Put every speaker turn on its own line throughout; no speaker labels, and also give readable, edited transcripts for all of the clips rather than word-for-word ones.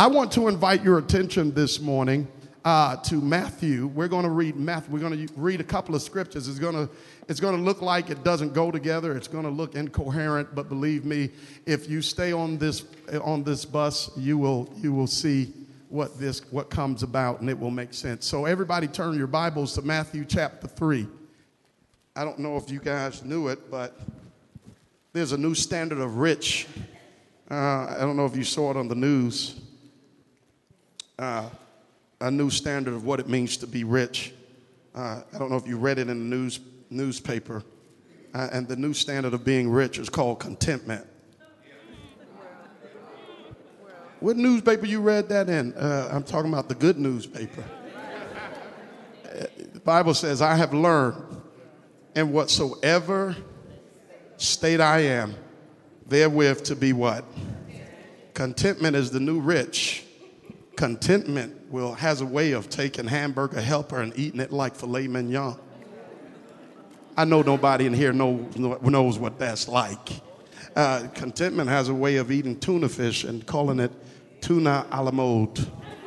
I want to invite your attention this morning to Matthew. We're going to read Matthew. We're going to read a couple of scriptures. It's going to look like it doesn't go together. It's going to look incoherent, but believe me, if you stay on this bus, you will see what comes about, and it will make sense. So everybody turn your Bibles to Matthew chapter 3. I don't know if you guys knew it, but there's a new standard of rich. I don't know if you saw it on the news. A new standard of what it means to be rich. I don't know if you read it in the newspaper. And the new standard of being rich is called contentment. What newspaper you read that in? I'm talking about the good newspaper. The Bible says, I have learned in whatsoever state I am, therewith to be what? Contentment is the new rich. Contentment has a way of taking Hamburger Helper and eating it like filet mignon. I know nobody in here knows what that's like. Contentment has a way of eating tuna fish and calling it tuna a la mode.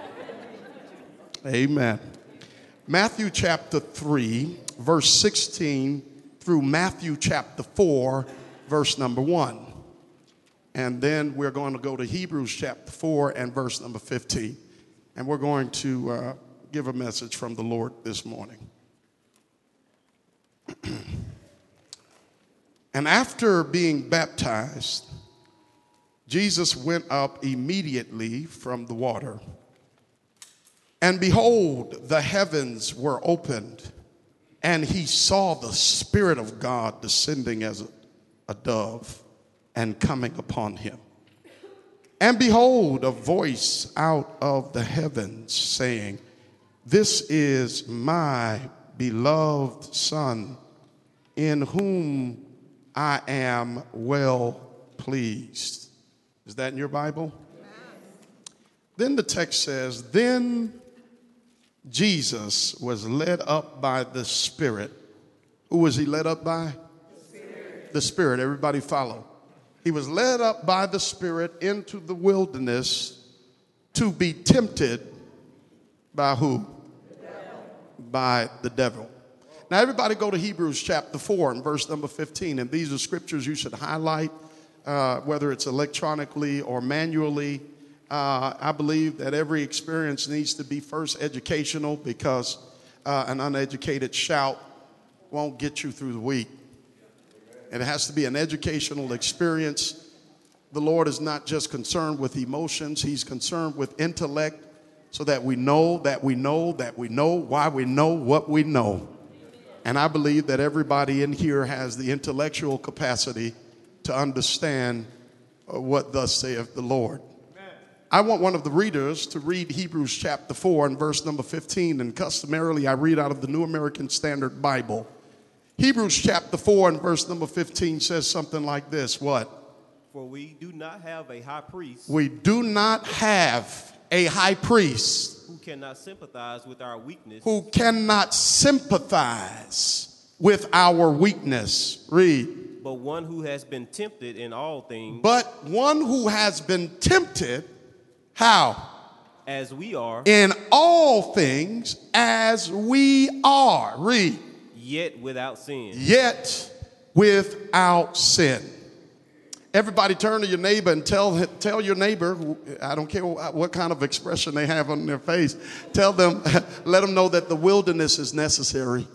Amen. Matthew chapter 3, verse 16 through Matthew chapter 4, verse number 1. And then we're going to go to Hebrews chapter 4 and verse number 15. And we're going to give a message from the Lord this morning. And after being baptized, Jesus went up immediately from the water. And behold, the heavens were opened, and he saw the Spirit of God descending as a dove and coming upon him. And behold, a voice out of the heavens saying, This is my beloved Son, in whom I am well pleased. Is that in your Bible? Then the text says, Then Jesus was led up by the Spirit. Who was he led up by? The Spirit. Everybody follow. He was led up by the Spirit into the wilderness to be tempted by who? By the devil. Now everybody go to Hebrews chapter 4 and verse number 15. And these are scriptures you should highlight, whether it's electronically or manually. I believe that every experience needs to be first educational, because an uneducated shout won't get you through the week. And it has to be an educational experience. The Lord is not just concerned with emotions. He's concerned with intellect, so that we know why we know what we know. And I believe that everybody in here has the intellectual capacity to understand what thus saith the Lord. I want one of the readers to read Hebrews chapter 4 and verse number 15. And customarily, I read out of the New American Standard Bible. Hebrews chapter 4 and verse number 15 says something like this. What?
For we do not have a high priest.
We do not have a high priest.
Who cannot sympathize with our weakness.
Who cannot sympathize with our weakness. Read.
But one who has been tempted in all things.
But one who has been tempted, how?
As we are.
In all things as we are. Read.
Yet without sin.
Yet without sin. Everybody turn to your neighbor and tell your neighbor, I don't care what kind of expression they have on their face, tell them, let them know that the wilderness is necessary.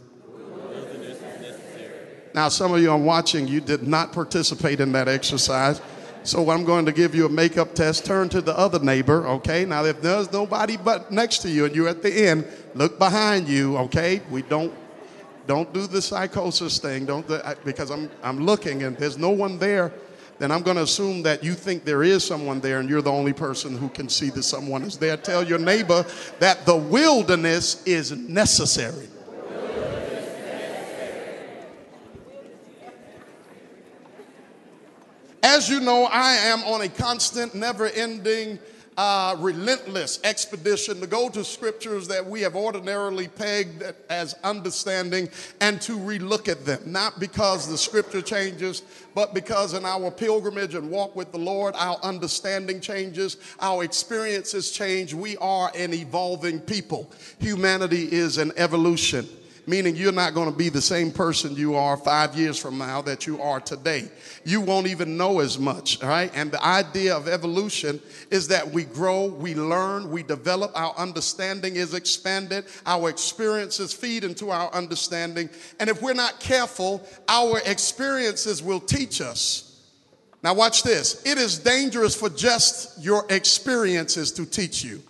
Now, some of you are watching, you did not participate in that exercise. So I'm going to give you a makeup test. Turn to the other neighbor, okay? Now, if there's nobody but next to you and you're at the end, look behind you, okay? We don't do the psychosis thing, because I'm looking and there's no one there. Then I'm going to assume that you think there is someone there and you're the only person who can see that someone is there. Tell your neighbor that the wilderness is necessary. As you know, I am on a constant, never-ending relentless expedition to go to scriptures that we have ordinarily pegged as understanding and to relook at them, not because the scripture changes, but because in our pilgrimage and walk with the Lord, our understanding changes, our experiences change. We are an evolving people. Humanity is an evolution, meaning you're not going to be the same person you are 5 years from now that you are today. You won't even know as much, all right? And the idea of evolution is that we grow, we learn, we develop, our understanding is expanded, our experiences feed into our understanding, and if we're not careful, our experiences will teach us. Now watch this. It is dangerous for just your experiences to teach you,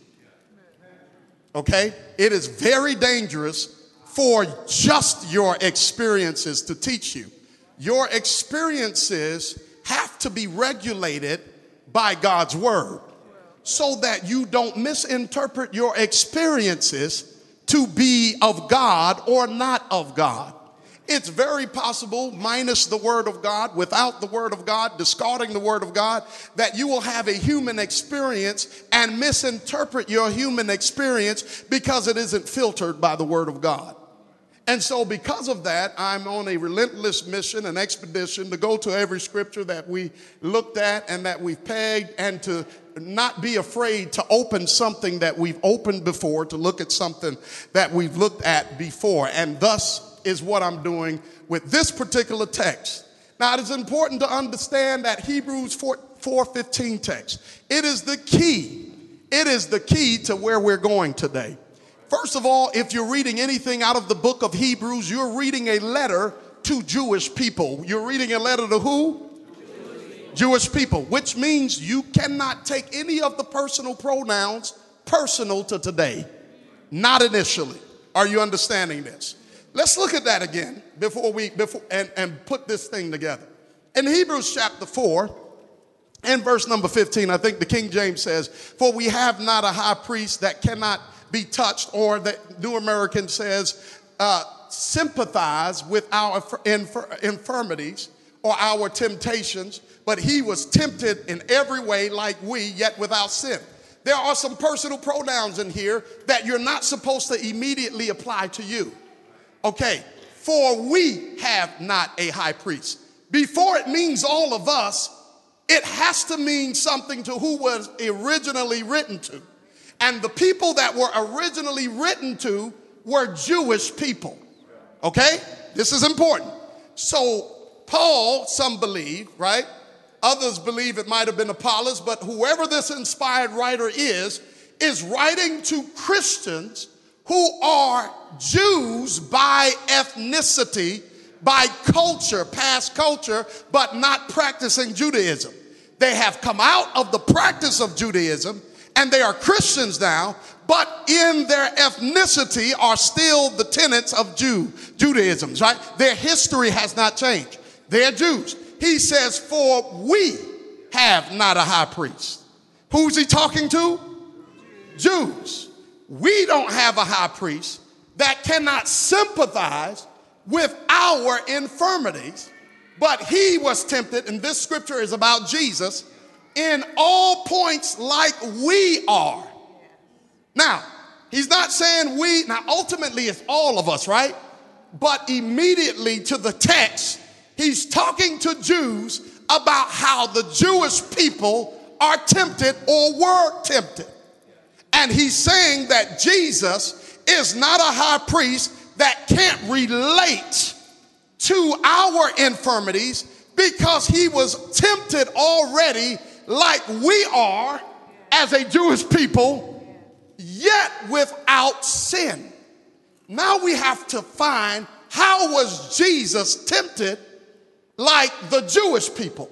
okay? It is very dangerous for just your experiences to teach you. Your experiences have to be regulated by God's word so that you don't misinterpret your experiences to be of God or not of God. It's very possible, minus the word of God, without the word of God, discarding the word of God, that you will have a human experience and misinterpret your human experience because it isn't filtered by the word of God. And so because of that, I'm on a relentless mission, an expedition to go to every scripture that we looked at and that we've pegged, and to not be afraid to open something that we've opened before, to look at something that we've looked at before. And thus is what I'm doing with this particular text. Now, it is important to understand that Hebrews 4:15 text, it is the key. It is the key to where we're going today. First of all, if you're reading anything out of the book of Hebrews, you're reading a letter to Jewish people. You're reading a letter to who? Jewish people, which means you cannot take any of the personal pronouns personal to today. Not initially. Are you understanding this? Let's look at that again before and put this thing together. In Hebrews chapter 4 and verse number 15, I think the King James says, "For we have not a high priest that cannot be touched," or the New American says, "sympathize with our infirmities or our temptations, but he was tempted in every way like we, yet without sin." There are some personal pronouns in here that you're not supposed to immediately apply to you. Okay, for we have not a high priest. Before it means all of us, it has to mean something to who was originally written to. And the people that were originally written to were Jewish people. Okay? This is important. So Paul, some believe, right? Others believe it might have been Apollos, but whoever this inspired writer is writing to Christians who are Jews by ethnicity, by culture, past culture, but not practicing Judaism. They have come out of the practice of Judaism, and they are Christians now, but in their ethnicity are still the tenets of Judaism, right? Their history has not changed. They're Jews. He says, "For we have not a high priest." Who's he talking to? Jews. We don't have a high priest that cannot sympathize with our infirmities, but he was tempted, and this scripture is about Jesus, in all points like we are. Now, he's not saying we, now ultimately it's all of us, right? But immediately to the text, he's talking to Jews about how the Jewish people are tempted or were tempted. And he's saying that Jesus is not a high priest that can't relate to our infirmities because he was tempted already like we are as a Jewish people, yet without sin. Now we have to find, how was Jesus tempted like the Jewish people?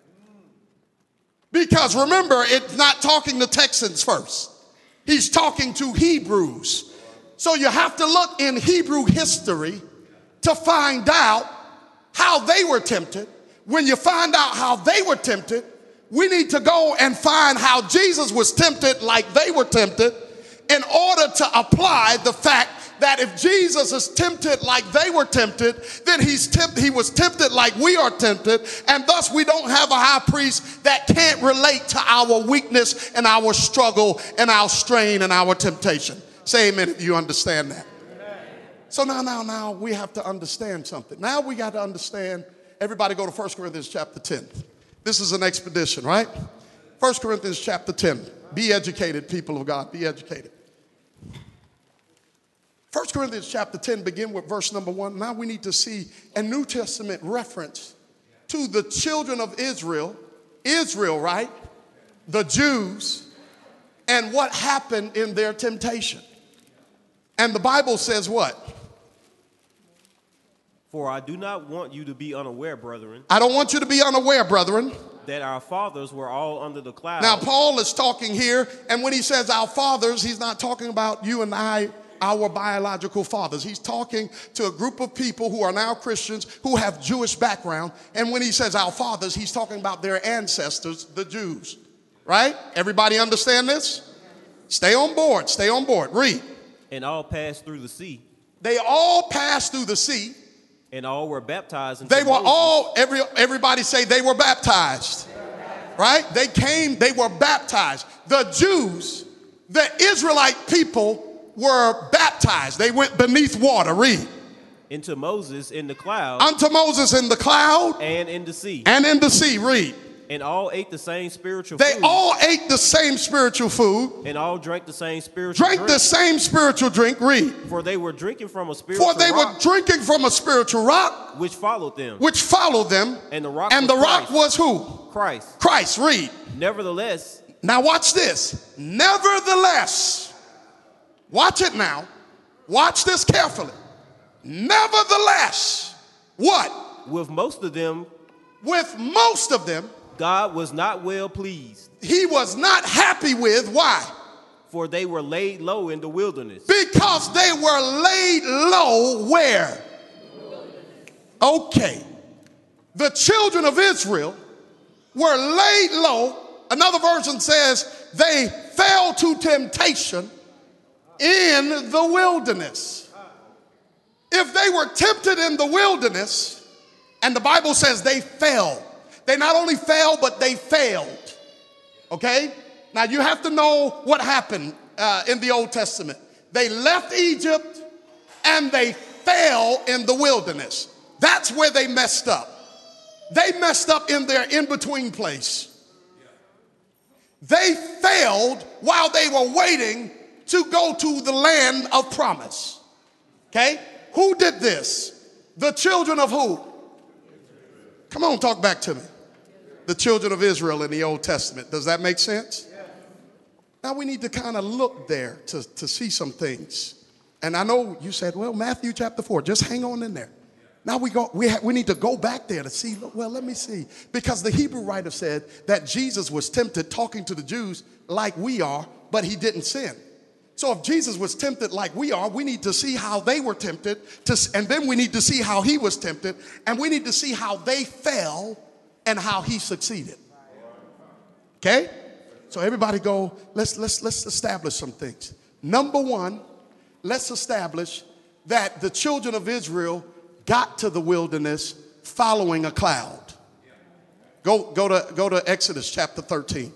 Because remember, it's not talking to Texans first. He's talking to Hebrews. So you have to look in Hebrew history to find out how they were tempted. When you find out how they were tempted, we need to go and find how Jesus was tempted like they were tempted in order to apply the fact that if Jesus is tempted like they were tempted, then he was tempted like we are tempted, and thus we don't have a high priest that can't relate to our weakness and our struggle and our strain and our temptation. Say amen if you understand that. So now we have to understand something. Now we got to understand, everybody go to 1 Corinthians chapter 10. This is an expedition, right? 1 Corinthians chapter 10. Be educated, people of God, be educated. 1 Corinthians chapter 10, begin with verse number 1. Now we need to see a New Testament reference to the children of Israel, right? The Jews, and what happened in their temptation. And the Bible says what?
For I do not want you to be unaware, brethren.
I don't want you to be unaware, brethren.
That our fathers were all under the cloud.
Now, Paul is talking here, and when he says our fathers, he's not talking about you and I, our biological fathers. He's talking to a group of people who are now Christians who have Jewish background. And when he says our fathers, he's talking about their ancestors, the Jews. Right? Everybody understand this? Stay on board. Stay on board. Read.
And all passed through the sea.
They all passed through the sea.
And all were baptized into
They were
Moses.
all, everybody say they were baptized. Right? They came, they were baptized. The Jews, the Israelite people were baptized. They went beneath water. Read.
Into Moses in the cloud.
Unto Moses in the cloud.
And in the sea.
And in the sea. Read.
And all ate the same spiritual
They
food.
all ate the same spiritual food.
And all drank the same spiritual
Drank
drink.
the same spiritual drink. Read.
For they were drinking from a spiritual
For they
rock,
were drinking from a spiritual rock,
which followed them.
which followed them.
And the rock
And
was
the rock
Christ.
was who?
Christ.
Christ. Read.
Nevertheless,
Now watch this. Nevertheless. Watch it now. Watch this carefully. Nevertheless. What?
with most of them, God was not well pleased.
He was not happy with. Why?
For they were laid low in the wilderness.
Because they were laid low where? Okay. The children of Israel were laid low. Another version says they fell to temptation in the wilderness. If they were tempted in the wilderness, and the Bible says they fell. They not only fell, but they failed. Okay? Now you have to know what happened in the Old Testament. They left Egypt and they fell in the wilderness. That's where they messed up. They messed up in their in-between place. They failed while they were waiting to go to the land of promise. Okay? Who did this? The children of who? Come on, talk back to me. The children of Israel in the Old Testament. Does that make sense? Now we need to kind of look there to see some things. And I know you said, well, Matthew chapter 4, just hang on in there. Now we need to go back there to see, well, let me see. Because the Hebrew writer said that Jesus was tempted talking to the Jews like we are, but he didn't sin. So if Jesus was tempted like we are, we need to see how they were tempted, and then we need to see how he was tempted, and we need to see how they fell and how he succeeded. Okay? So everybody go, let's establish some things. Number one, let's establish that the children of Israel got to the wilderness following a cloud. Go to Exodus chapter 13.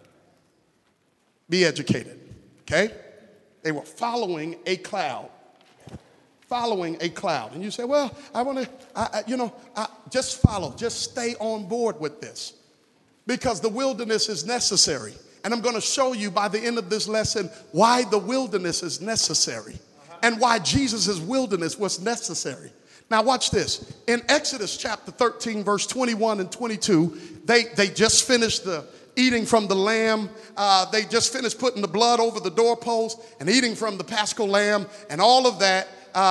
Be educated. Okay? They were following a cloud. Following a cloud. And you say, well, I want to, just follow. Just stay on board with this. Because the wilderness is necessary. And I'm going to show you by the end of this lesson why the wilderness is necessary. And why Jesus' wilderness was necessary. Now watch this. In Exodus chapter 13, verse 21 and 22, they just finished the eating from the lamb. They just finished putting the blood over the doorpost and eating from the paschal lamb and all of that.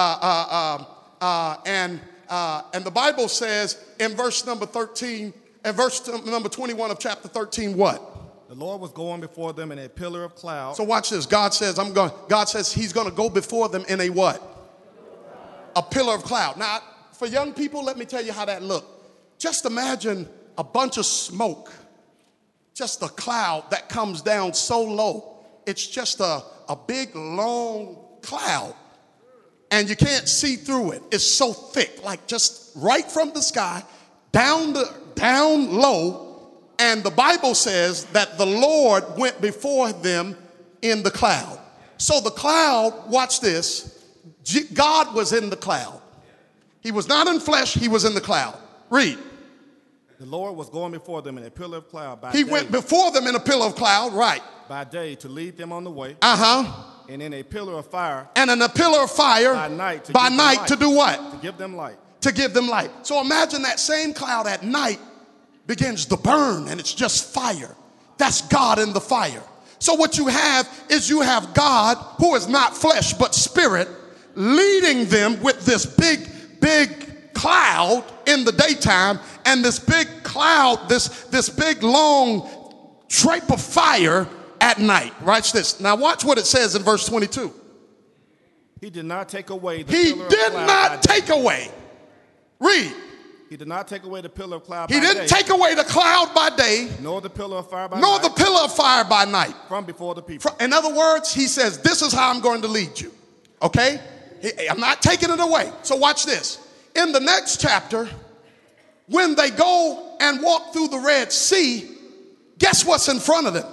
And the Bible says in verse number 13, and verse number 21 of chapter 13, what?
The Lord was going before them in a pillar of cloud.
So watch this. God says he's going to go before them in a what? A pillar of cloud. Now, for young people, let me tell you how that looked. Just imagine a bunch of smoke. Just a cloud that comes down so low. It's just a big, long cloud. and you can't see through it. It's so thick, like just right from the sky down low. And the Bible says that the Lord went before them in the cloud. So the cloud, watch this, God was in the cloud. He was not in flesh, he was in the cloud. Read.
The Lord was going before them in a pillar of cloud by
He
day.
went before them in a pillar of cloud, right.
By day to lead them on the way.
And
in a pillar of fire
in a pillar of fire
by night
to do what?
To give them light.
To give them light. So imagine that same cloud at night begins to burn and it's just fire. That's God in the fire. So what you have is you have God, who is not flesh but spirit, leading them with this big cloud in the daytime, and this big cloud, this big long drape of fire at night. Watch this. Now watch what it says in verse 22.
He did not take away the
He
pillar of
did
cloud
not
by day.
take away. Read.
He did not take away the pillar of cloud
He
by
didn't
day,
take away the cloud by day,
nor the pillar of fire by
nor
night,
the pillar of fire by night.
from before the people.
In other words, he says, this is how I'm going to lead you. Okay? I'm not taking it away. So watch this. In the next chapter, when they go and walk through the Red Sea, guess what's in front of them?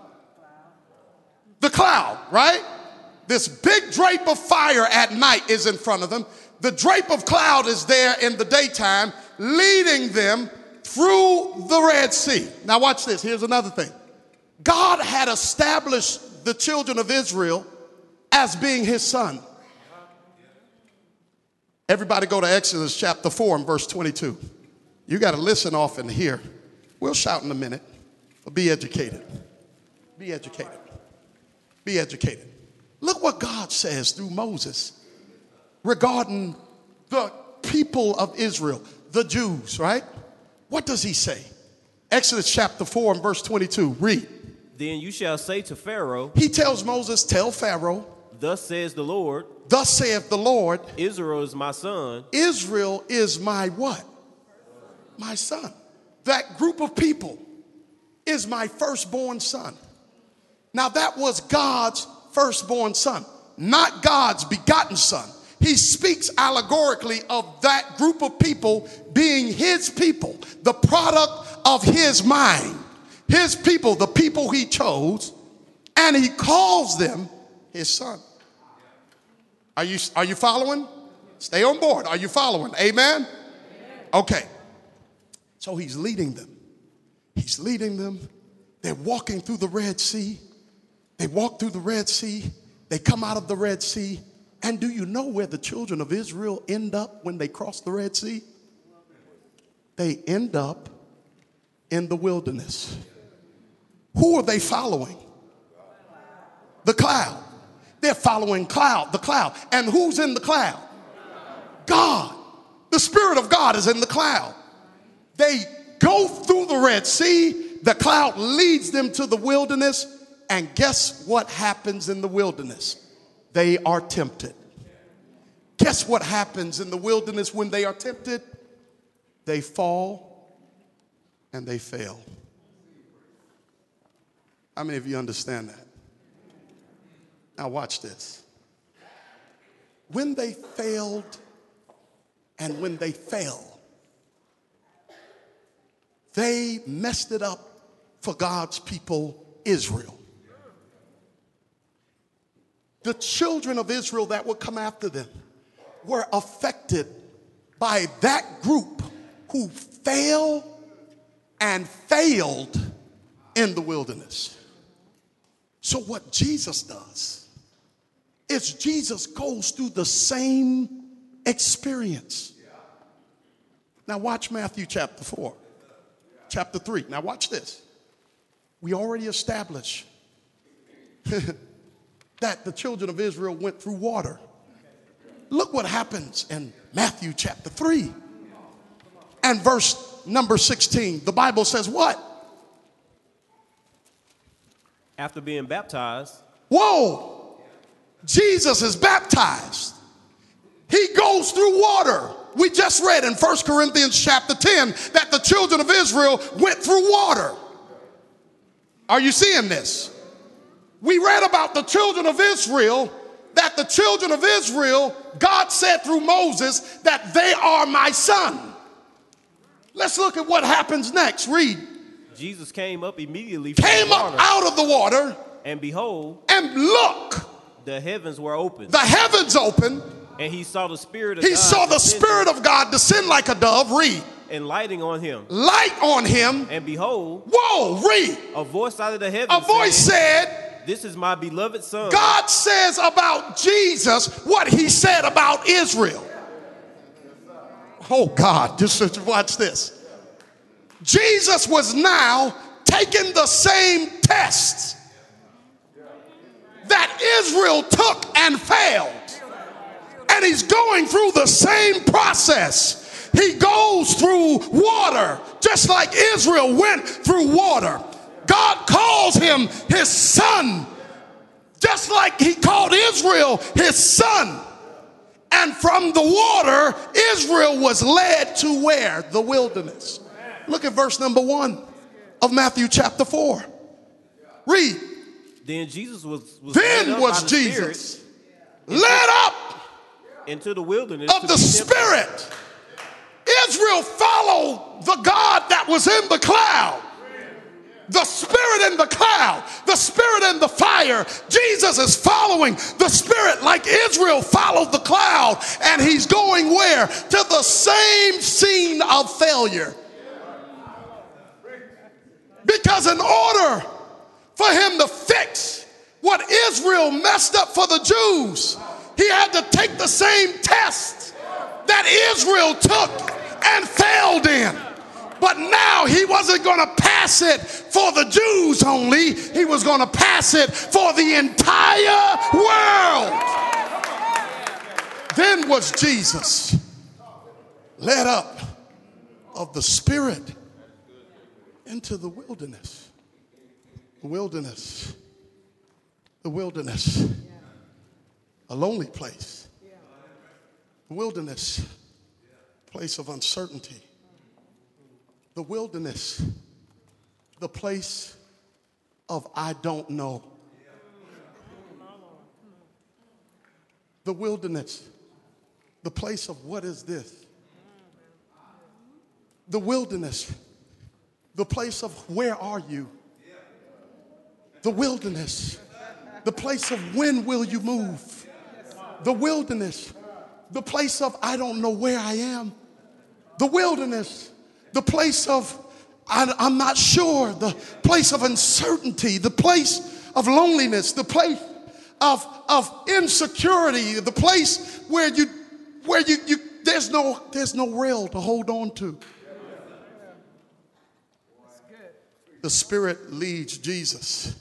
The cloud, right? This big drape of fire at night is in front of them. The drape of cloud is there in the daytime, leading them through the Red Sea. Now watch this. Here's another thing. God had established the children of Israel as being his son. Everybody go to Exodus chapter 4 and verse 22. You got to listen off and hear. We'll shout in a minute, but be educated. Be educated. Be educated. Look what God says through Moses regarding the people of Israel, the Jews, right? What does he say? Exodus chapter 4 and verse 22. Read.
Then you shall say to Pharaoh,
He tells Moses, tell Pharaoh,
thus says the Lord,
thus saith the Lord,
Israel is my son.
Israel is my what? My son. That group of people is my firstborn son. Now that was God's firstborn son, not God's begotten son. He speaks allegorically of that group of people being his people, the product of his mind, his people, the people he chose, and he calls them his son. Are you following? Stay on board. Are you following? Amen? Okay. So he's leading them. He's leading them. They're walking through the Red Sea. They walk through the Red Sea. They come out of the Red Sea. And do you know where the children of Israel end up when they cross the Red Sea? They end up in the wilderness. Who are they following? The cloud. They're following the cloud. And who's in the cloud? God. The Spirit of God is in the cloud. They go through the Red Sea. The cloud leads them to the wilderness. And guess what happens in the wilderness? They are tempted. Guess what happens in the wilderness when they are tempted? They fall and they fail. How many of you understand that? Now watch this. When they failed and when they fell, they messed it up for God's people, Israel. The children of Israel that would come after them were affected by that group who fell and failed in the wilderness. So what Jesus does is Jesus goes through the same experience. Now watch Matthew chapter 4, chapter 3. Now watch this. We already established that the children of Israel went through water. Look what happens in Matthew chapter 3 and verse number 16. The Bible says what?
After being baptized,
Whoa! Jesus is baptized. He goes through water. We just read in 1 Corinthians chapter 10 that the children of Israel went through water. Are you seeing this? We read about the children of Israel that that the children of Israel, God said through Moses that they are my son. Let's look at what happens next. Read.
Jesus came up immediately from
Came
the
up
water,
out of the water,
and behold,
and look,
the heavens were opened,
the heavens open.
and he saw the Spirit of
He
God
saw the
descending
Spirit of God descend like a dove. Read.
and lighting on him.
Light on him.
And behold,
Whoa, read.
a voice out of the heavens
A voice
saying,
said,
"This is my beloved Son."
God says about Jesus what he said about Israel. Oh God, just watch this. Jesus was now taking the same tests that Israel took and failed. And he's going through the same process. He goes through water, just like Israel went through water. God calls him his son, just like he called Israel his son. And from the water, Israel was led to where? The wilderness. Look at verse number 1 of Matthew chapter 4. Read.
Then Jesus was
Then
led up
was
by the
Jesus
Spirit
led up
into the wilderness
of
to
the
be tempted.
Spirit. Israel followed the God that was in the cloud. The Spirit in the cloud, the Spirit in the fire. Jesus is following the Spirit like Israel followed the cloud. And he's going where? To the same scene of failure. Because in order for him to fix what Israel messed up for the Jews, he had to take the same test that Israel took and failed in. But now he wasn't going to pass it for the Jews only. He was going to pass it for the entire world. Then was Jesus led up of the Spirit into the wilderness. The wilderness. The wilderness. A lonely place. The wilderness. Place of uncertainty. The wilderness, the place of I don't know. The wilderness, the place of what is this? The wilderness, the place of where are you? The wilderness, the place of when will you move? The wilderness, the place of I don't know where I am. The wilderness, the place of I'm not sure, the place of uncertainty, the place of loneliness, the place of insecurity, the place where you there's no rail to hold on to. The Spirit leads Jesus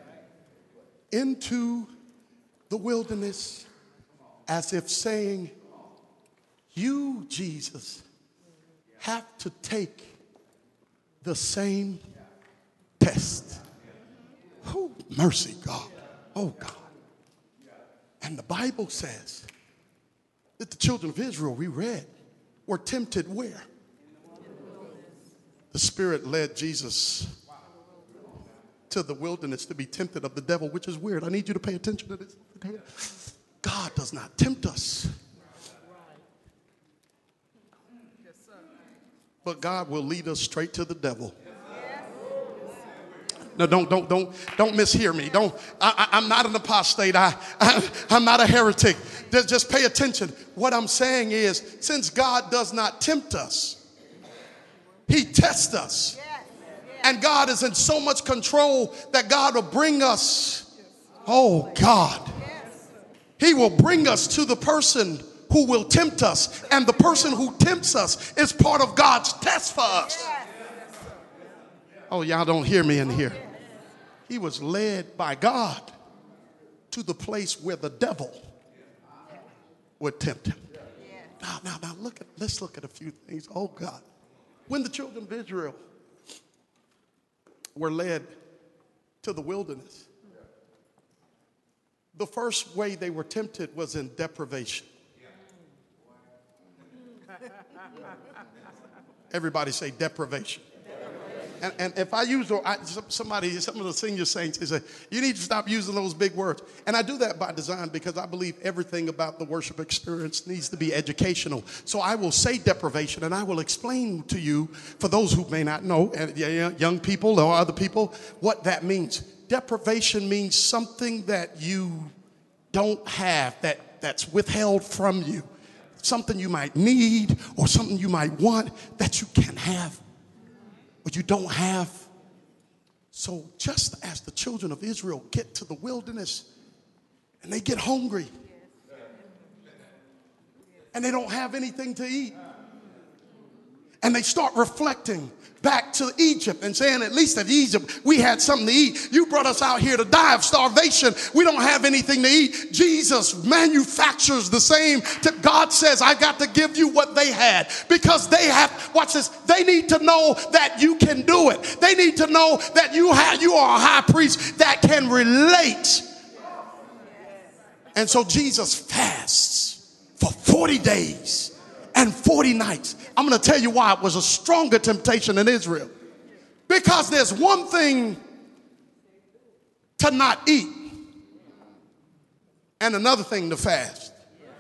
into the wilderness as if saying, you, Jesus, have to take the same test. Oh, mercy, God. Oh, God. And the Bible says that the children of Israel, we read, were tempted where? The Spirit led Jesus to the wilderness to be tempted of the devil, which is weird. I need you to pay attention to this. God does not tempt us. But God will lead us straight to the devil. No, don't mishear me. I'm not an apostate. I'm not a heretic. Just pay attention. What I'm saying is, since God does not tempt us, he tests us. And God is in so much control that God will bring us, oh God, he will bring us to the person who will tempt us. And the person who tempts us is part of God's test for us. Oh, y'all don't hear me in here. He was led by God to the place where the devil would tempt him. Now, let's look at a few things. Oh, God. When the children of Israel were led to the wilderness, the first way they were tempted was in deprivation. Everybody say deprivation. And if I use, some of the senior saints, they say, you need to stop using those big words. And I do that by design because I believe everything about the worship experience needs to be educational. So I will say deprivation, and I will explain to you, for those who may not know, and young people or other people, what that means. Deprivation means something that you don't have, that's withheld from you. Something you might need or something you might want that you can't have or you don't have. So just as the children of Israel get to the wilderness and they get hungry and they don't have anything to eat and they start reflecting back to Egypt and saying, at least at Egypt, we had something to eat. You brought us out here to die of starvation. We don't have anything to eat. Jesus manufactures the same. God says, I got to give you what they had because they have, watch this, they need to know that you can do it. They need to know that you are a high priest that can relate. And so Jesus fasts for 40 days and 40 nights. I'm going to tell you why it was a stronger temptation in Israel. Because there's one thing to not eat and another thing to fast.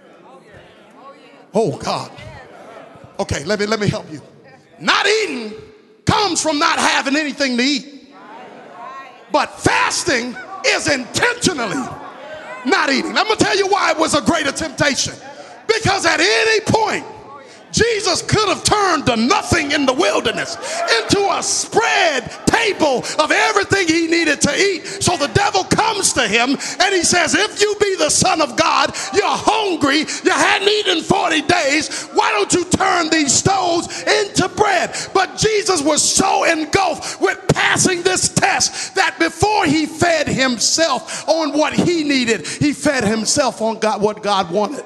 Oh God. Okay, let me help you. Not eating comes from not having anything to eat. But fasting is intentionally not eating. I'm going to tell you why it was a greater temptation. Because at any point, Jesus could have turned to nothing in the wilderness into a spread table of everything he needed to eat. So the devil comes to him and he says, if you be the Son of God, you're hungry, you hadn't eaten 40 days, why don't you turn these stones into bread? But Jesus was so engulfed with passing this test that before he fed himself on what he needed, he fed himself on what God wanted.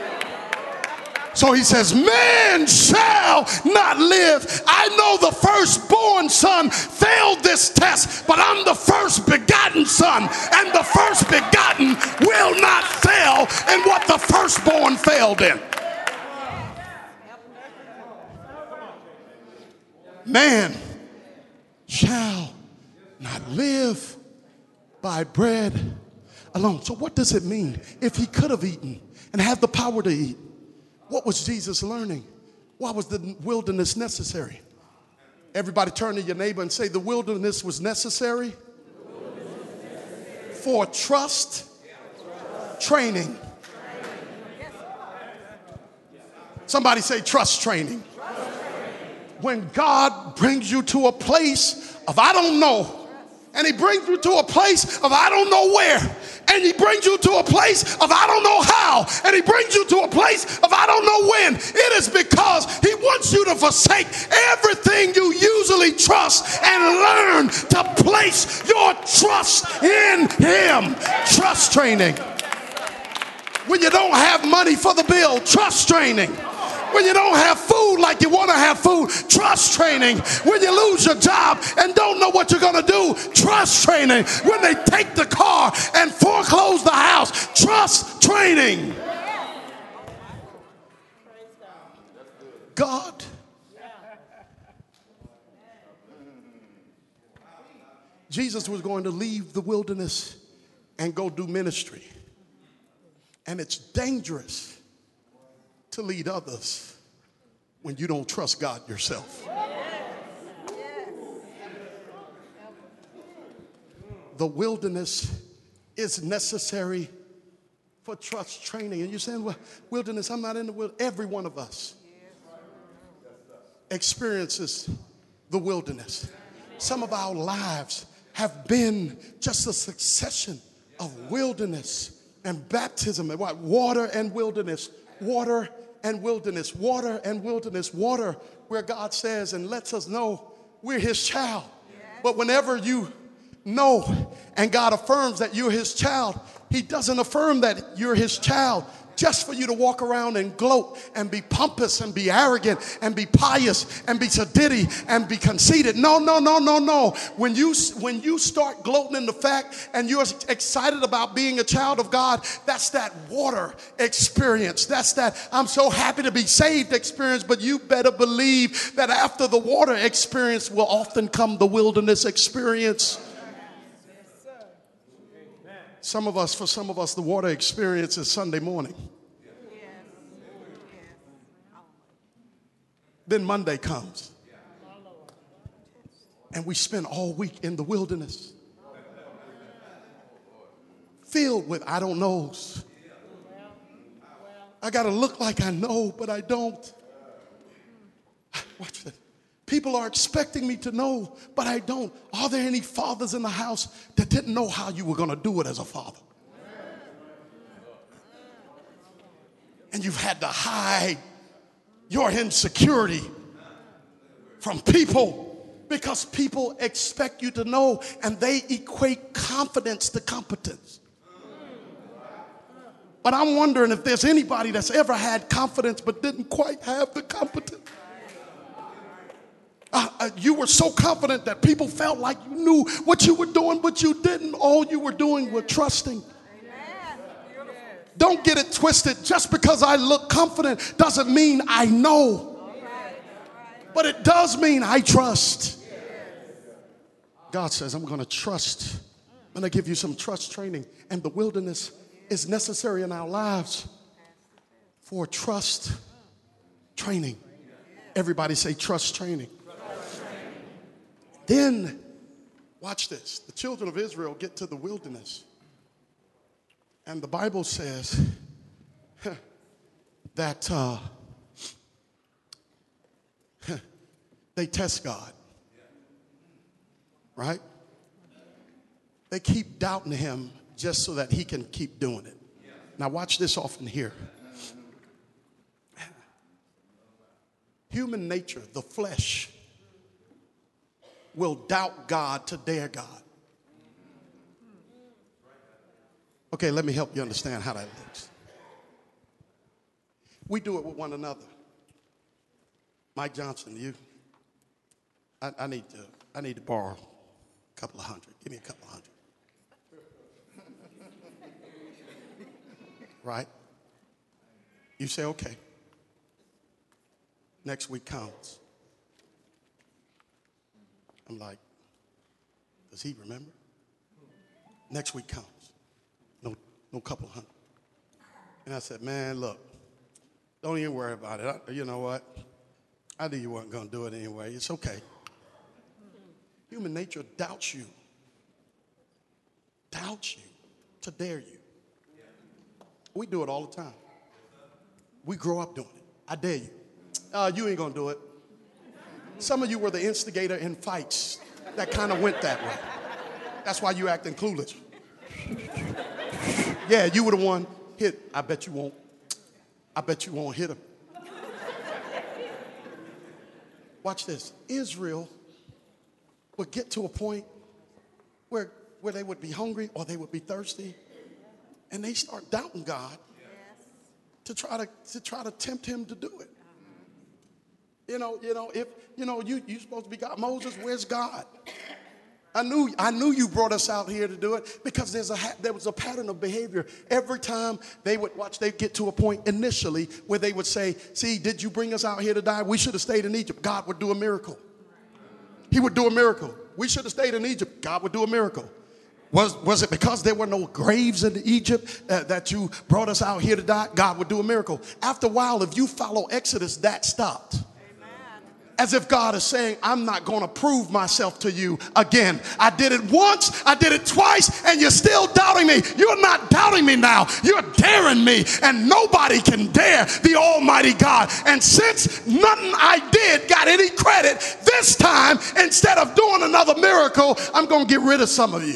So he says, man shall not live. I know the firstborn son failed this test, but I'm the first begotten son, and the first begotten will not fail in what the firstborn failed in. Man shall not live by bread alone. So what does it mean? If he could have eaten and had the power to eat, what was Jesus learning? Why was the wilderness necessary? Everybody turn to your neighbor and say, the wilderness was necessary for trust training. Somebody say trust training. When God brings you to a place of I don't know, and he brings you to a place of I don't know where, and he brings you to a place of I don't know how, and he brings you to a place of I don't know when, it is because he wants you to forsake everything you usually trust and learn to place your trust in him. Trust training. When you don't have money for the bill, trust training. When you don't have food like you want to have food, trust training. When you lose your job and don't know what you're going to do, trust training. When they take the car and foreclose the house, trust training. God Jesus was going to leave the wilderness and go do ministry. And it's dangerous to lead others when you don't trust God yourself. The wilderness is necessary for trust training. And you're saying, well, wilderness, I'm not in the wilderness. Every one of us experiences the wilderness. Some of our lives have been just a succession of wilderness and baptism and what? Water and wilderness, water and wilderness, water and wilderness, water where God says and lets us know we're his child. But whenever you know and God affirms that you're his child, he doesn't affirm that you're his child just for you to walk around and gloat and be pompous and be arrogant and be pious and be sedity and be conceited. No, no, no, no, no. When you start gloating in the fact and you're excited about being a child of God, that's that water experience. That's that I'm so happy to be saved experience. But you better believe that after the water experience will often come the wilderness experience. For some of us, the water experience is Sunday morning. Then Monday comes. And we spend all week in the wilderness. Filled with I don't knows. I got to look like I know, but I don't. Watch this. People are expecting me to know, but I don't. Are there any fathers in the house that didn't know how you were going to do it as a father? And you've had to hide your insecurity from people because people expect you to know, and they equate confidence to competence. But I'm wondering if there's anybody that's ever had confidence but didn't quite have the competence. You were so confident that people felt like you knew what you were doing, but you didn't. All you were doing was trusting. Don't get it twisted. Just because I look confident doesn't mean I know. But it does mean I trust. God says, I'm going to trust. I'm going to give you some trust training. And the wilderness is necessary in our lives for trust training. Everybody say trust training. Then, watch this. The children of Israel get to the wilderness. And the Bible says that they test God. Right? They keep doubting him just so that he can keep doing it. Now watch this often here. Human nature, the flesh, will doubt God to dare God. Okay, let me help you understand how that looks. We do it with one another. Mike Johnson, you, I need to borrow a couple of hundred. Give me a couple of hundred. Right? You say, okay. Next week comes. I'm like, does he remember? Next week comes. No couple hundred. And I said, man, look, don't even worry about it. You know what? I knew you weren't going to do it anyway. It's okay. Human nature doubts you. Doubts you to dare you. We do it all the time. We grow up doing it. I dare you. You ain't going to do it. Some of you were the instigator in fights that kind of went that way. That's why you acting clueless. Yeah, you were the one hit. I bet you won't. I bet you won't hit him. Watch this. Israel would get to a point where they would be hungry or they would be thirsty, and they start doubting God to try to tempt him to do it. If you're supposed to be God. Moses, where's God? I knew you brought us out here to do it because there was a pattern of behavior. Every time they'd get to a point initially where they would say, see, did you bring us out here to die? We should have stayed in Egypt. God would do a miracle. He would do a miracle. We should have stayed in Egypt. God would do a miracle. Was it because there were no graves in Egypt that you brought us out here to die? God would do a miracle. After a while, if you follow Exodus, that stopped. As if God is saying, I'm not going to prove myself to you again. I did it once, I did it twice, and you're still doubting me. You're not doubting me now. You're daring me, and nobody can dare the Almighty God. And since nothing I did got any credit, this time, instead of doing another miracle, I'm going to get rid of some of you.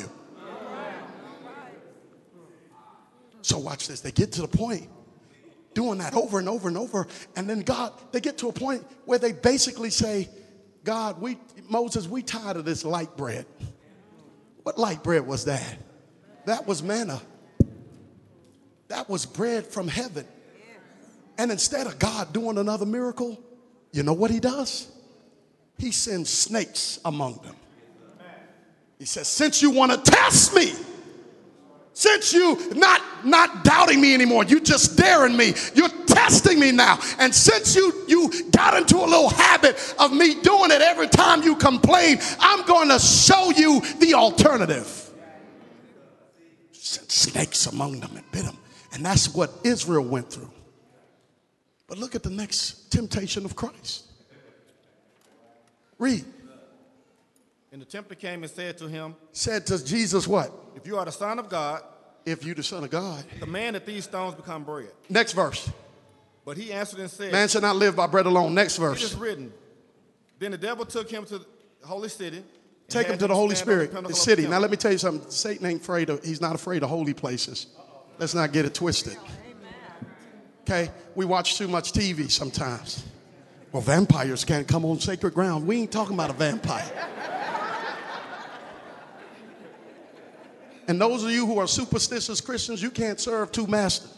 So watch this. They get to the point doing that over and over and over. And then they get to a point where they basically say, God, Moses, we tired of this light bread. What light bread was that? That was manna. that was bread from heaven. And instead of God doing another miracle, you know what he does? He sends snakes among them. He says, since you want to test me, since you not doubting me anymore, you just daring me, you're testing me now. And since you got into a little habit of me doing it every time you complain, I'm going to show you the alternative. Sent snakes among them and bit them. And that's what Israel went through. But look at the next temptation of Christ. Read.
And the tempter came and said to him,
Said to Jesus what?
if you are the Son of God,
If you the Son of God.
command that these stones become bread.
Next verse.
But he answered and said,
Man shall not live by bread alone. Next
it is
verse.
written. Then the devil took him to the holy city. and
Take him
had
to the Holy
stand on
Spirit,
pinnacle
the
of
city. Now
temple.
let me tell you something. Satan ain't afraid of, he's not afraid of holy places. Let's not get it twisted. Okay? We watch too much TV sometimes. Well, vampires can't come on sacred ground. We ain't talking about a vampire. And those of you who are superstitious Christians, you can't serve two masters.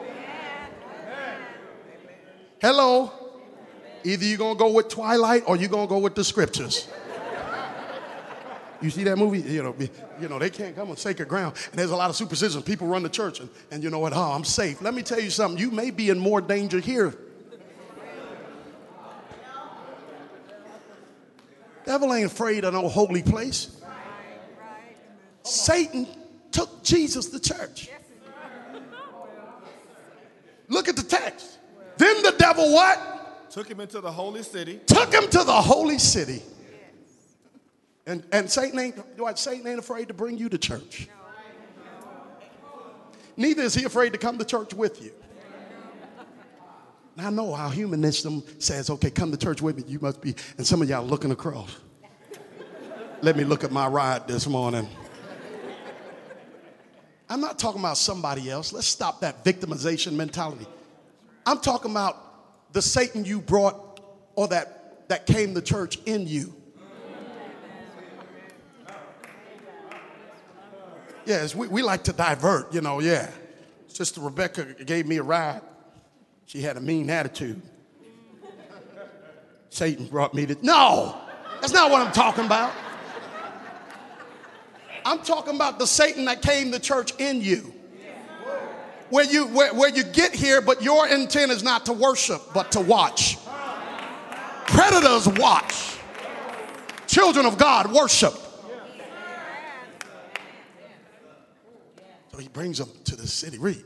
Hello? Either you're going to go with Twilight or you're going to go with the scriptures. You see that movie? You know, they can't come on sacred ground. And there's a lot of superstitions. People run the church and you know what? Oh, I'm safe. Let me tell you something. You may be in more danger here. Devil ain't afraid of no holy place. Satan took Jesus to church. Look at the text. Then the devil what?
Took him into the holy city.
Took him to the holy city. And Satan ain't afraid to bring you to church. Neither is he afraid to come to church with you. Now, I know how humanism says, okay, come to church with me. You must be, and some of y'all looking across. Let me look at my ride this morning. I'm not talking about somebody else. Let's stop that victimization mentality. I'm talking about the Satan you brought or that came to church in you. Yes, we like to divert, yeah. Sister Rebecca gave me a ride. She had a mean attitude. Satan brought me to, no, that's not what I'm talking about. I'm talking about the Satan that came to church in you. Where you get here, but your intent is not to worship, but to watch. Predators watch. Children of God worship. So he brings them to the city. Read.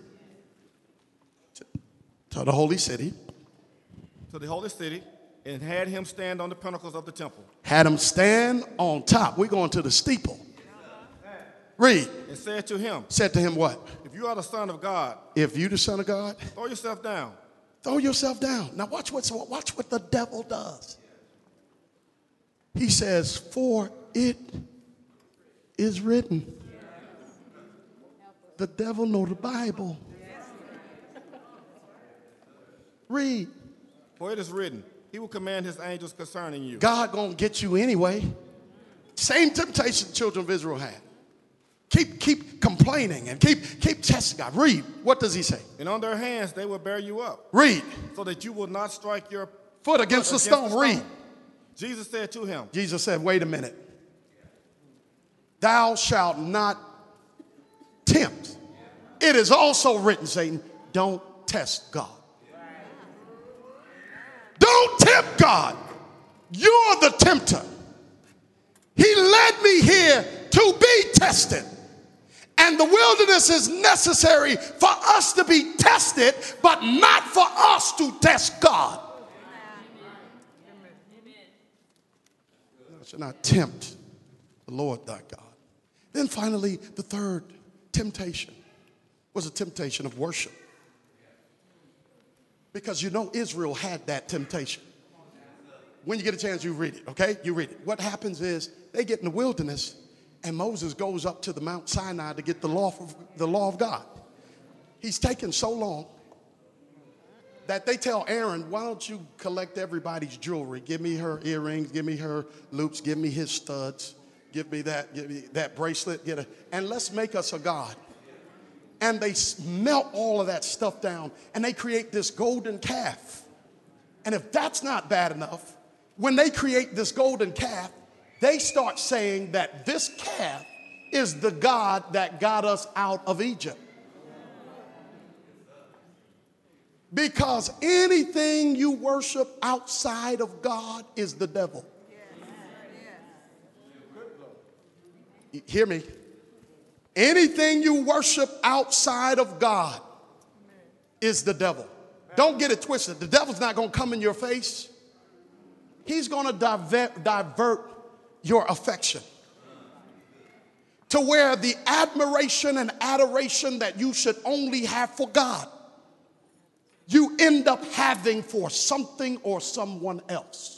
To the holy city.
To the holy city, and had him stand on the pinnacles of the temple.
Had him stand on top. We're going to the steeple. Read.
And said to him,
Said to him what?
if you are the Son of God,
If you the Son of God,
throw yourself down.
throw yourself down. Now watch what the devil does. He says, for it is written. The devil know the Bible. Read.
For it is written, he will command his angels concerning you.
God gonna get you anyway. Same temptation the children of Israel had. Keep complaining and keep testing God. Read. What does he say?
And on their hands they will bear you up,
Read.
so that you will not strike your
Foot against the stone. Read.
Jesus said to him,
Jesus said, wait a minute. Thou shalt not tempt. It is also written, Satan, don't test God. Don't tempt God. You're the tempter. He led me here to be tested. And the wilderness is necessary for us to be tested, but not for us to test God. Thou shalt not tempt the Lord thy God. Then finally, the third temptation was a temptation of worship. Because Israel had that temptation. When you get a chance, you read it, okay? You read it. What happens is they get in the wilderness and Moses goes up to the Mount Sinai to get the law of God. He's taken so long that they tell Aaron, why don't you collect everybody's jewelry? Give me her earrings, give me her loops, give me his studs, give me that bracelet, and let's make us a god. and they melt all of that stuff down, and they create this golden calf. And if that's not bad enough, when they create this golden calf, they start saying that this calf is the God that got us out of Egypt. Because anything you worship outside of God is the devil. Hear me. Anything you worship outside of God is the devil. Don't get it twisted. The devil's not going to come in your face. He's going to divert your affection to where the admiration and adoration that you should only have for God, you end up having for something or someone else.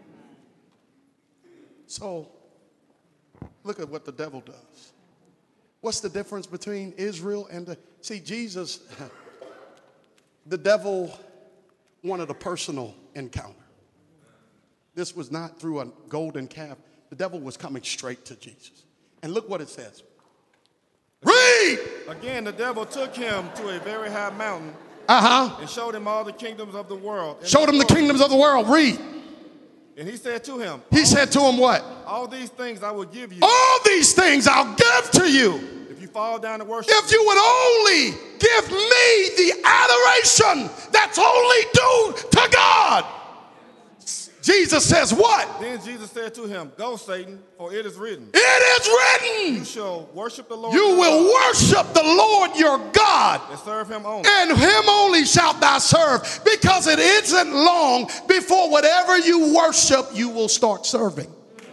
So, look at what the devil does. What's the difference between Israel and see, Jesus, the devil wanted a personal encounter. This was not through a golden calf. The devil was coming straight to Jesus. And look what it says. Read!
Again, the devil took him to a very high mountain and showed him all the kingdoms of the world.
Showed him the kingdoms of the world. Read.
And he said to him.
He said to him what?
All these things I will give you.
All these things I'll give to you.
If you fall down to worship.
If you would only give me the adoration that's only due to God. Jesus says what?
Then Jesus said to him, go, Satan, for it is written.
It is written.
You shall worship the Lord.
You will worship the Lord your God.
And serve him only.
And him only shalt thou serve. Because it isn't long before whatever you worship, you will start serving.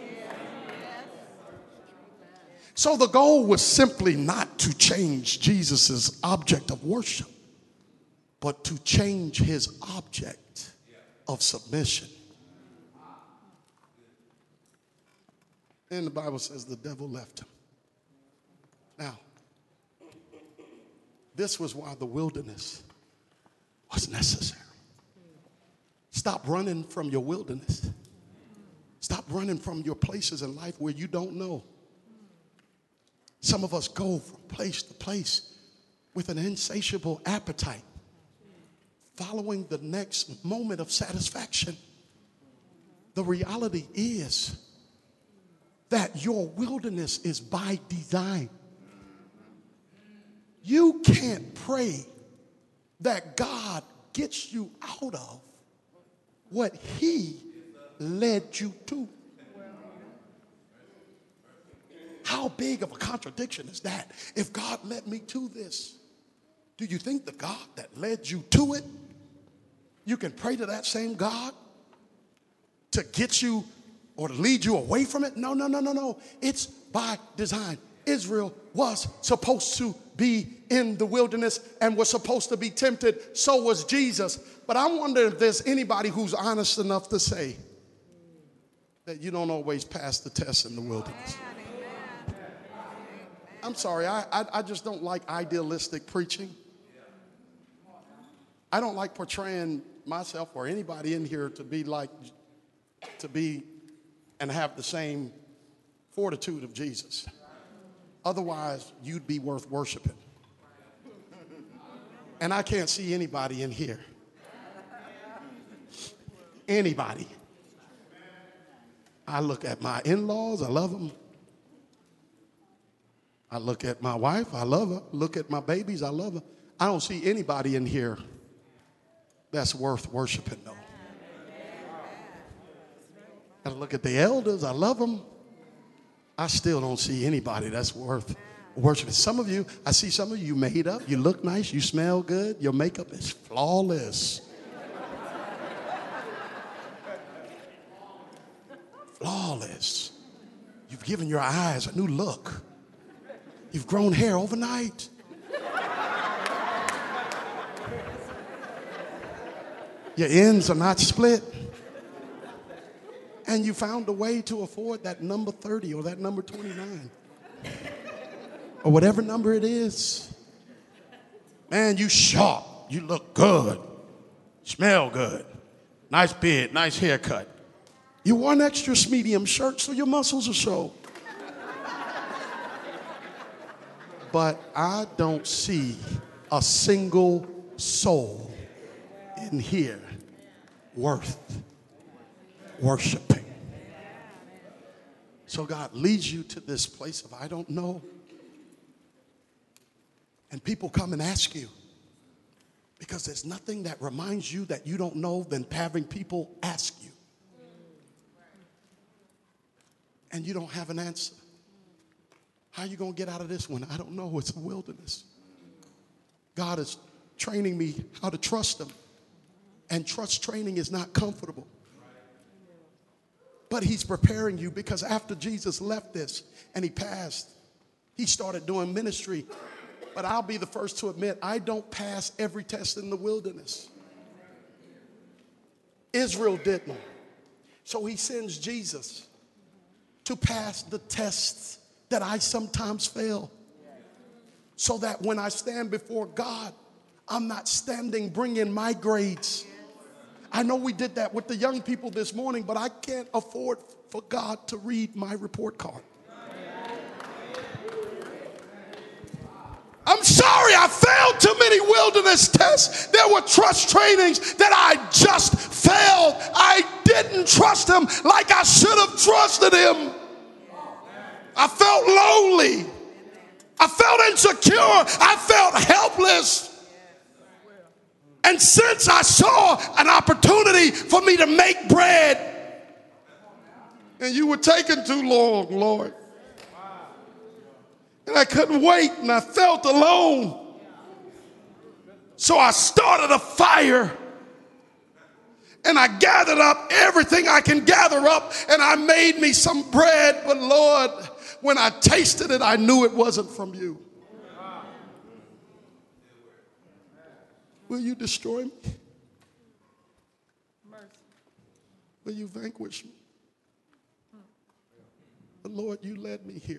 So the goal was simply not to change Jesus's object of worship, but to change his object of submission. And the Bible says the devil left him. Now, this was why the wilderness was necessary. Stop running from your wilderness. Stop running from your places in life where you don't know. Some of us go from place to place with an insatiable appetite, following the next moment of satisfaction. The reality is that your wilderness is by design. You can't pray that God gets you out of what he led you to. How big of a contradiction is that? If God led me to this, do you think the God that led you to it, you can pray to that same God to get you or to lead you away from it? No. It's by design. Israel was supposed to be in the wilderness and was supposed to be tempted. So was Jesus. But I wonder if there's anybody who's honest enough to say that you don't always pass the test in the wilderness. I'm sorry, I just don't like idealistic preaching. I don't like portraying myself or anybody in here to be and have the same fortitude of Jesus. Otherwise, you'd be worth worshiping. And I can't see anybody in here. Anybody. I look at my in-laws, I love them. I look at my wife, I love her. Look at my babies, I love her. I don't see anybody in here that's worth worshiping, though. I look at the elders, I love them. I still don't see anybody that's worth worshiping. Some of you, I see some of you made up, you look nice, you smell good, your makeup is flawless. Flawless. You've given your eyes a new look. You've grown hair overnight. Your ends are not split. And you found a way to afford that number 30 or that number 29. Or whatever number it is. Man, you sharp. You look good. Smell good. Nice beard, nice haircut. You wore an extra medium shirt so your muscles will show. but I don't see a single soul in here worth worshiping. So God leads you to this place of I don't know. And people come and ask you, because there's nothing that reminds you that you don't know than having people ask you. And you don't have an answer. How are you going to get out of this one? I don't know. It's a wilderness. God is training me how to trust him. And trust training is not comfortable. But he's preparing you, because after Jesus left this and he passed, he started doing ministry. But I'll be the first to admit, I don't pass every test in the wilderness. Israel didn't. So he sends Jesus to pass the tests that I sometimes fail. So that when I stand before God, I'm not standing bringing my grades. I know we did that with the young people this morning, but I can't afford for God to read my report card. I'm sorry, I failed too many wilderness tests. There were trust trainings that I just failed. I didn't trust him like I should have trusted him. I felt lonely. I felt insecure. I felt helpless. And since I saw an opportunity for me to make bread, and you were taking too long, Lord. And I couldn't wait, and I felt alone. So I started a fire, and I gathered up everything I can gather up, and I made me some bread. But Lord, when I tasted it, I knew it wasn't from you. Will you destroy me? Will you vanquish me? But Lord, you led me here.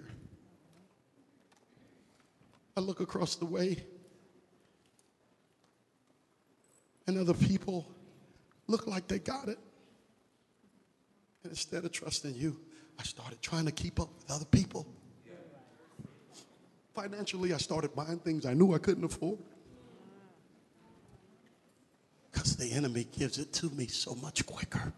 I look across the way, and other people look like they got it. And instead of trusting you, I started trying to keep up with other people. Financially, I started buying things I knew I couldn't afford. Because the enemy gives it to me so much quicker.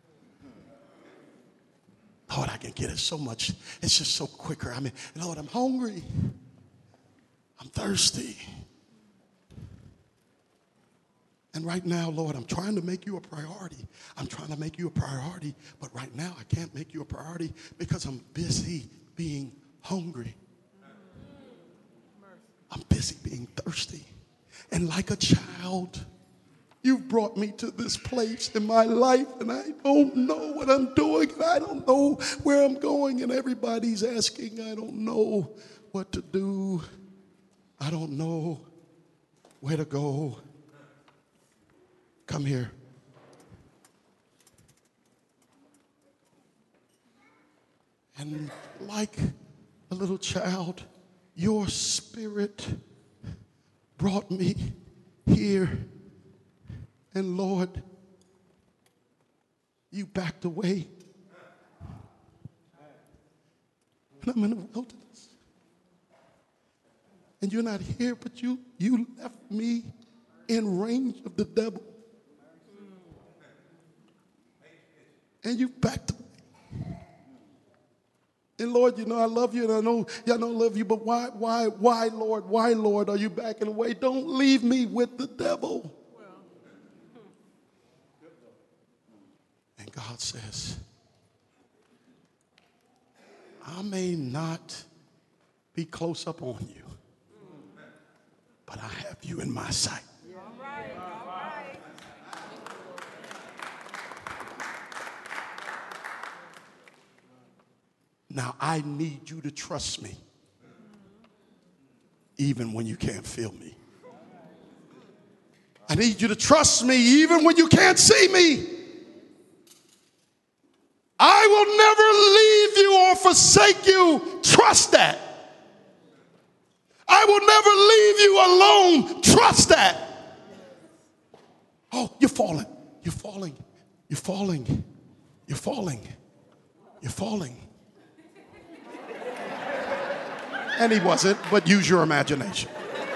Lord, I can get it so much. It's just so quicker. I mean, Lord, I'm hungry. I'm thirsty. And right now, Lord, I'm trying to make you a priority. I'm trying to make you a priority. But right now, I can't make you a priority because I'm busy being hungry. I'm busy being thirsty. And like a child, you've brought me to this place in my life, and I don't know what I'm doing, and I don't know where I'm going, and everybody's asking. I don't know what to do. I don't know where to go. Come here. And like a little child, your spirit brought me here. And Lord, you backed away. And I'm in the wilderness. And you're not here, but you left me in range of the devil. And you backed away. And Lord, you know I love you, and I know y'all don't love you, but why, Lord, are you backing away? Don't leave me with the devil. And God says, I may not be close up on you, but I have you in my sight.
All right.
Now I need you to trust me, even when you can't feel me. I need you to trust me, even when you can't see me. I will never leave you or forsake you. Trust that. I will never leave you alone. Trust that. Oh, you're falling. You're falling. You're falling. You're falling. You're falling. And he wasn't, but use your imagination.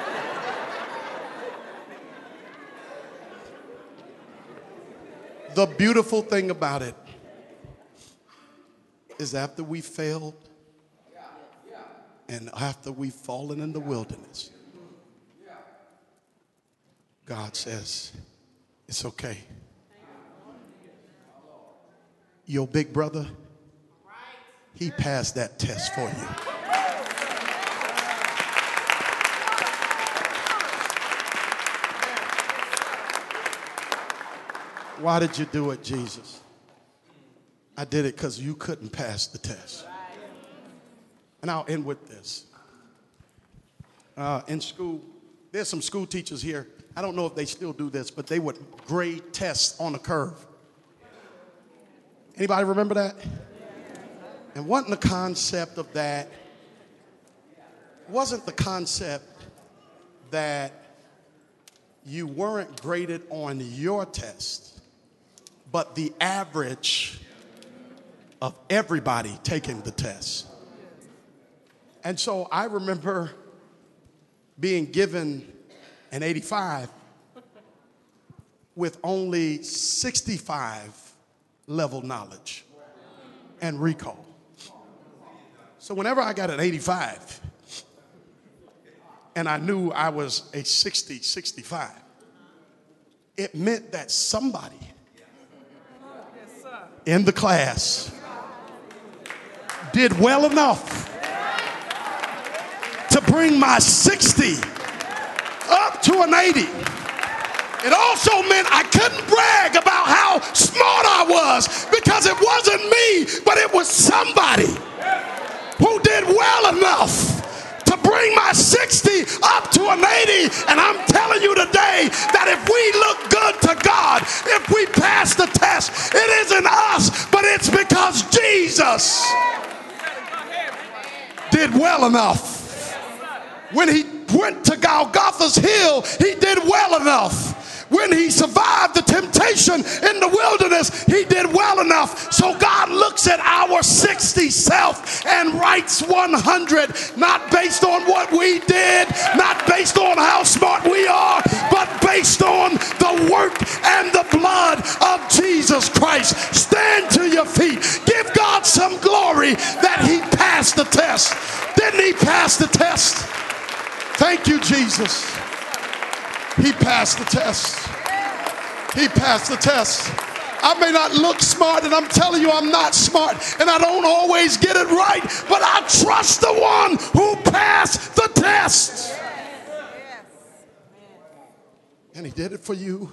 The beautiful thing about it is after we failed and after we've fallen in the wilderness, God says, it's okay. Your big brother, he passed that test for you. Why did you do it, Jesus? I did it because you couldn't pass the test. And I'll end with this. In school, there's some school teachers here. I don't know if they still do this, but they would grade tests on a curve. Anybody remember that? And wasn't the concept of that, wasn't the concept that you weren't graded on your test, but the average of everybody taking the test. And so I remember being given an 85 with only 65 level knowledge and recall. So whenever I got an 85 and I knew I was a 60, 65, it meant that somebody in the class did well enough to bring my 60 up to an 80. It also meant I couldn't brag about how smart I was, because it wasn't me, but it was somebody who did well enough to bring my 60 up to an 80. And I'm telling you today that if we look good to God, if we pass the test, it isn't us, but it's because Jesus did well enough. When he went to Golgotha's hill, he did well enough. When he survived the temptation in the wilderness, he did well enough. So God looks at our 60 self and writes 100, not based on what we did, not based on how smart we are, but based on the work and the blood of Jesus Christ. Stand to your feet. Give God some glory that he passed the test. Didn't he pass the test? Thank you, Jesus. He passed the test. He passed the test. I may not look smart, and I'm telling you I'm not smart, and I don't always get it right, but I trust the one who passed the test. And he did it for you.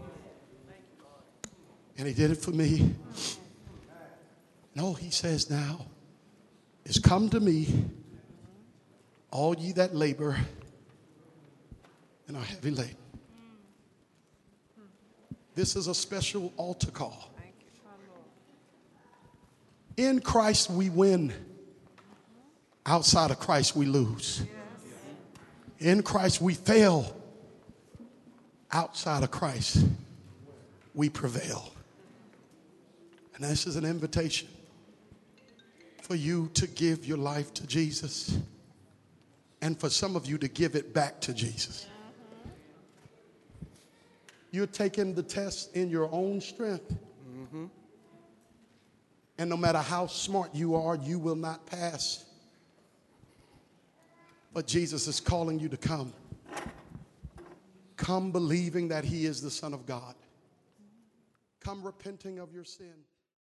And he did it for me. No, he says now is come to me, all ye that labor and are heavy laden. This is a special altar call. In Christ we win. Outside of Christ we lose. In Christ we fail. Outside of Christ we prevail. And this is an invitation for you to give your life to Jesus, and for some of you to give it back to Jesus. You're taking the test in your own strength. And no matter how smart you are, you will not pass. But Jesus is calling you to come. Come believing that he is the Son of God. Come repenting of your sin.